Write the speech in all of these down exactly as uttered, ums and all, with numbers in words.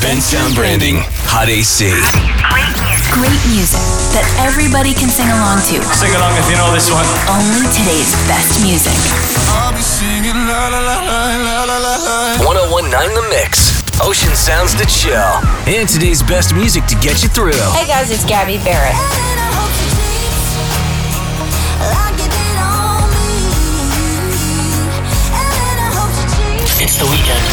Bensound Branding, Hot A C. Great music. Great music that everybody can sing along to. Sing along if you know this one. Only today's best music. I'll be singing la la la la la la la. one oh one point nine The Mix. Ocean sounds to chill. And today's best music to get you through. Hey guys, it's Gabby Barrett. It's the weekend.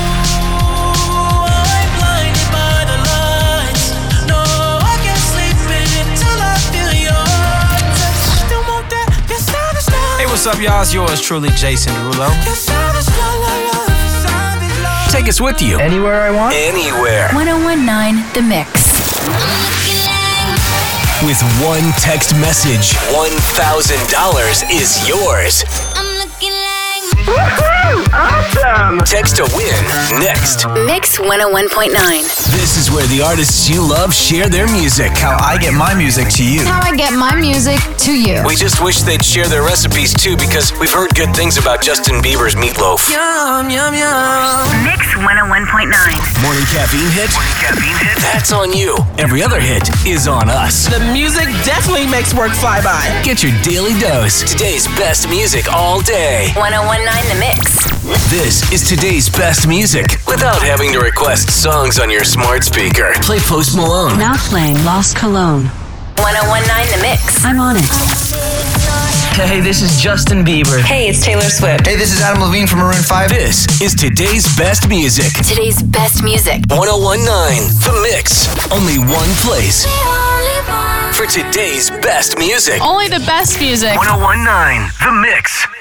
Hey, what's up, y'all? It's yours truly, Jason Derulo. Take us with you. Anywhere I want? Anywhere. one oh one point nine The Mix. With one text message, one thousand dollars is yours. Woohoo! Awesome! Text to win next. Mix one oh one point nine. This is where the artists you love share their music. How I get my music to you. How I get my music to you. We just wish they'd share their recipes too, because we've heard good things about Justin Bieber's meatloaf. Yum, yum, yum. Mix one oh one point nine. Morning caffeine hit? Morning caffeine hit? That's on you. Every other hit is on us. The music definitely makes work fly by. Get your daily dose. Today's best music all day. one oh one point nine The Mix. This is today's best music without having to request songs on your smart speaker. Play Post Malone. Now playing Lost Cologne. one oh one point nine The Mix. I'm on it. Hey, this is Justin Bieber. Hey, it's Taylor Swift. Hey, this is Adam Levine from Maroon five. This is today's best music. Today's best music. one oh one point nine The Mix. Only one place for today's best music. Only the best music. one oh one point nine The Mix.